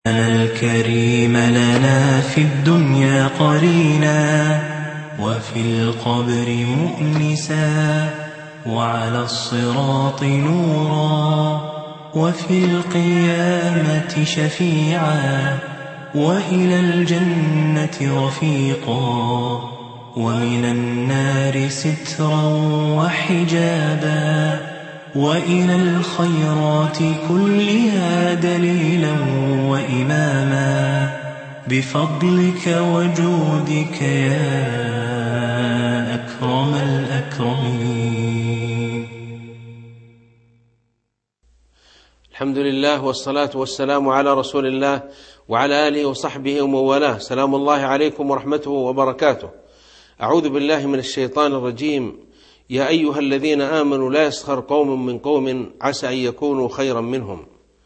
الكريم لنا في الدنيا قرينا، وفي القبر مؤنسا، وعلى الصراط نورا، وفي القيامة شفيعا، وإلى الجنة رفيقا، ومن النار سترا وحجابا، وإلى الخيرات كلها دليلا وإماما، بفضلك وجودك يا أكرم الأكرمين. الحمد لله والصلاة والسلام على رسول الله وعلى آله وصحبه ومن والاه. سلام الله عليكم ورحمته وبركاته. أعوذ بالله من الشيطان الرجيم. يا أيها الذين آمنوا لا يسخر قوم من قوم عسى أن يكونوا خيرا منهم.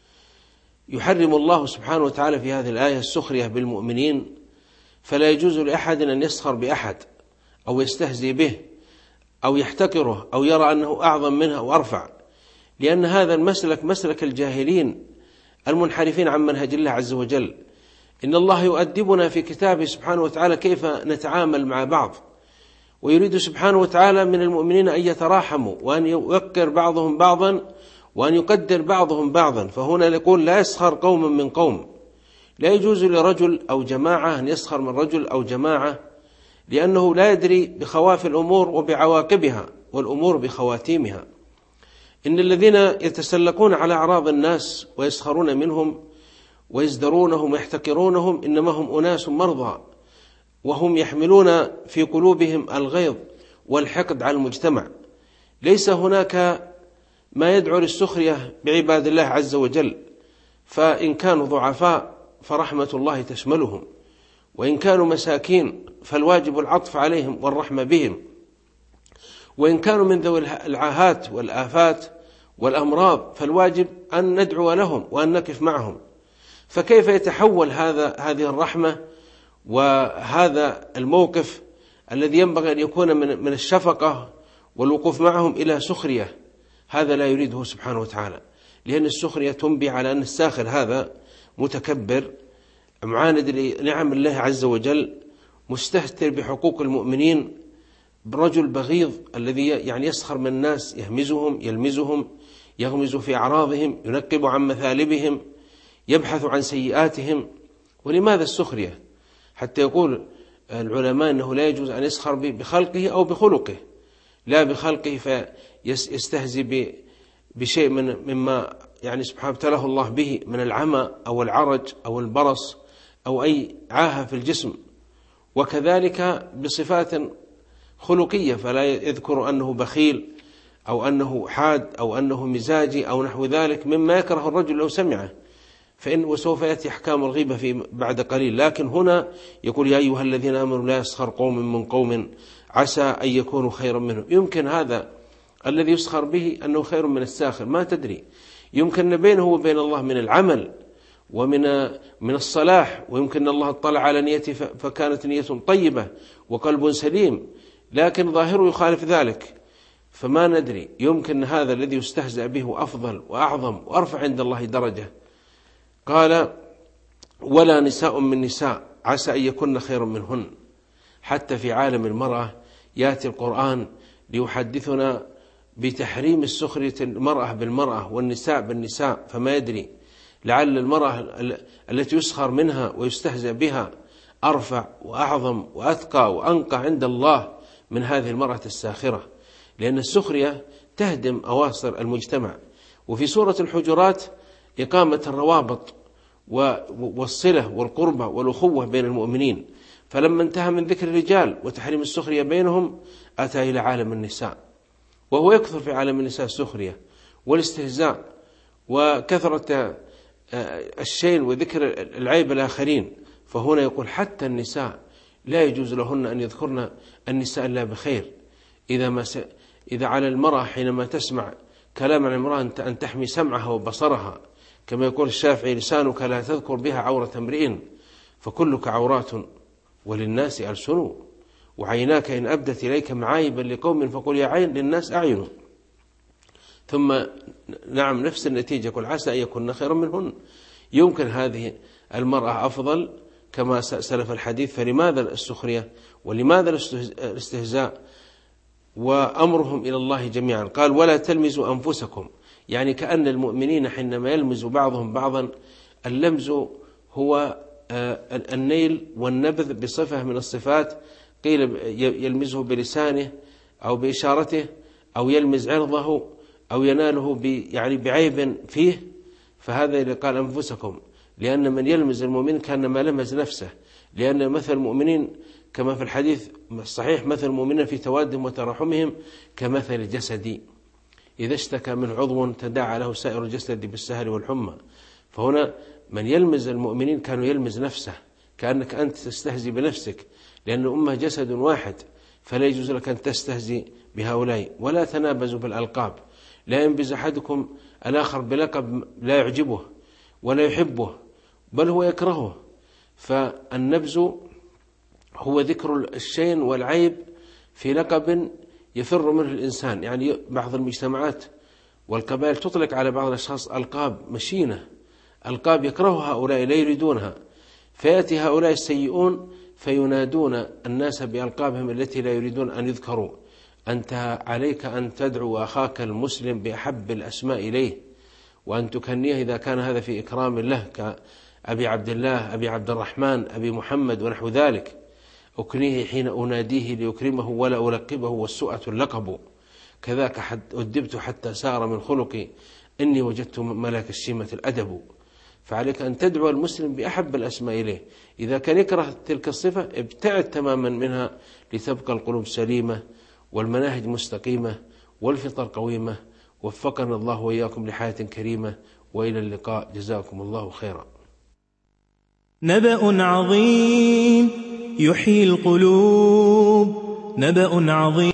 يحرم الله سبحانه وتعالى في هذه الآية السخرية بالمؤمنين، فلا يجوز لأحد أن يسخر بأحد أو يستهزئ به أو يحتقره أو يرى أنه أعظم منه أو أرفع، لأن هذا المسلك مسلك الجاهلين المنحرفين عن منهج الله عز وجل. إن الله يؤدبنا في كتابه سبحانه وتعالى كيف نتعامل مع بعض، ويريد سبحانه وتعالى من المؤمنين أن يتراحموا وأن يوقر بعضهم بعضا وأن يقدر بعضهم بعضا. فهنا يقول لا يسخر قوم من قوم، لا يجوز لرجل أو جماعة أن يسخر من رجل أو جماعة، لأنه لا يدري بخواف الأمور وبعواقبها، والأمور بخواتيمها. إن الذين يتسلقون على أعراض الناس ويسخرون منهم ويزدرونهم ويحتقرونهم إنما هم أناس مرضى، وهم يحملون في قلوبهم الغيظ والحقد على المجتمع. ليس هناك ما يدعو للسخرية بعباد الله عز وجل، فإن كانوا ضعفاء فرحمة الله تشملهم، وإن كانوا مساكين فالواجب العطف عليهم والرحمة بهم، وإن كانوا من ذوي العاهات والآفات والأمراض فالواجب أن ندعو لهم وأن نقف معهم. فكيف يتحول هذه الرحمة وهذا الموقف الذي ينبغي أن يكون من الشفقة والوقوف معهم إلى سخرية؟ هذا لا يريده سبحانه وتعالى، لأن السخرية تنبي على أن الساخر هذا متكبر معاند لنعم الله عز وجل، مستهتر بحقوق المؤمنين، برجل بغيض الذي يعني يسخر من الناس، يهمزهم يلمزهم، يغمز في أعراضهم، ينقب عن مثالبهم، يبحث عن سيئاتهم. ولماذا السخرية؟ حتى يقول العلماء أنه لا يجوز أن يسخر بخلقه أو بخلقه، لا بخلقه فيستهزئ بشيء مما يعني سبحانه ابتلاه الله به من العمى أو العرج أو البرص أو أي عاهة في الجسم، وكذلك بصفات خلقية، فلا يذكر أنه بخيل أو أنه حاد أو أنه مزاجي أو نحو ذلك مما يكره الرجل لو سمعه، وسوف يأتي أحكام الغيبة في بعد قليل. لكن هنا يقول يا أيها الذين آمنوا لا يسخر قوم من قوم عسى أن يكونوا خيرا منهم. يمكن هذا الذي يسخر به أنه خير من الساخر، ما تدري، يمكن بينه وبين الله من العمل ومن الصلاح، ويمكن الله اطلع على نيته فكانت نية طيبة وقلب سليم، لكن ظاهره يخالف ذلك، فما ندري. يمكن هذا الذي يستهزأ به أفضل وأعظم وأرفع عند الله درجة. قال ولا نساء من نساء عسى أن يكون خيرا منهن. حتى في عالم المرأة يأتي القرآن ليحدثنا بتحريم السخرية المرأة بالمرأة والنساء بالنساء، فما يدري لعل المرأة التي يسخر منها ويستهزأ بها أرفع وأعظم وأثقى وأنقى عند الله من هذه المرأة الساخرة، لأن السخرية تهدم أواصر المجتمع. وفي سورة الحجرات إقامة الروابط والصلة والقربة والأخوة بين المؤمنين، فلما انتهى من ذكر الرجال وتحريم السخرية بينهم أتى إلى عالم النساء، وهو يكثر في عالم النساء السخرية والاستهزاء وكثرة الشين وذكر العيب الآخرين. فهنا يقول حتى النساء لا يجوز لهن أن يذكرن النساء إلا بخير. إذا على المرأة حينما تسمع كلام عن المرأة أن تحمي سمعها وبصرها، كما يقول الشافعي لسانك لا تذكر بها عورة امرئ فكلك عورات وللناس ألسن، وعيناك إن أبدت إليك معايبا لقوم فقل يا عين للناس أعين. ثم نعم نفس النتيجة، قل عسى أن يكون خيرا منهن. يمكن هذه المرأة أفضل كما سلف الحديث، فلماذا السخرية ولماذا الاستهزاء؟ وأمرهم إلى الله جميعا. قال ولا تلمزوا أنفسكم، يعني كأن المؤمنين حينما يلمز بعضهم بعضا، اللمز هو النيل والنبذ بصفة من الصفات، قيل يلمزه بلسانه أو بإشارته، أو يلمز عرضه، أو يناله يعني بعيب فيه، فهذا اللي قال أنفسكم، لأن من يلمز المؤمن كأنما لمز نفسه، لأن مثل المؤمنين كما في الحديث الصحيح مثل المؤمنين في توادهم وتراحمهم كمثل الجسد إذا اشتكى من عضو تداعى له سائر الجسد بالسهر والحمى. فهنا من يلمز المؤمنين كانوا يلمز نفسه، كأنك أنت تستهزي بنفسك، لأن الأمة جسد واحد، فلا يجوز لك أن تستهزي بهؤلاء. ولا تنابزوا بالألقاب، لا ينبز أحدكم الآخر بلقب لا يعجبه ولا يحبه بل هو يكرهه. فالنبز هو ذكر الشين والعيب في لقب يفر منه الإنسان. يعني بعض المجتمعات والقبائل تطلق على بعض الأشخاص ألقاب مشينة، ألقاب يكرهها هؤلاء لا يريدونها، فيأتي هؤلاء السيئون فينادون الناس بألقابهم التي لا يريدون أن يذكروا. أنت عليك أن تدعو أخاك المسلم بأحب الأسماء إليه، وأن تكنيه إذا كان هذا في إكرام له، كأبي عبد الله، أبي عبد الرحمن، أبي محمد ونحو ذلك. أكنيه حين أناديه ليكرمه ولا ألقبه، والسؤة اللقب. كذاك أدبت حتى سار من خلقي، إني وجدت ملاك الشيمة الأدب. فعليك أن تدعو المسلم بأحب الأسماء إليه. إذا كان يكره تلك الصفة ابتعد تماما منها، لتبقى القلوب سليمة والمناهج مستقيمة والفطر قويمة. وفقنا الله وإياكم لحياة كريمة، وإلى اللقاء، جزاكم الله خيرا. نبأ عظيم يحيي القلوب، نبأ عظيم.